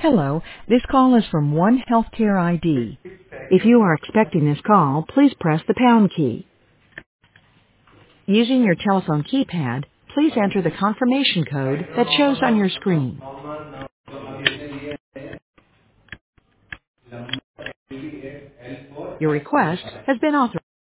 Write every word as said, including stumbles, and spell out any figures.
Hello, this call is from One Healthcare I D. If you are expecting this call, please press the pound key. Using your telephone keypad, please enter the confirmation code that shows on your screen. Your request has been authorized.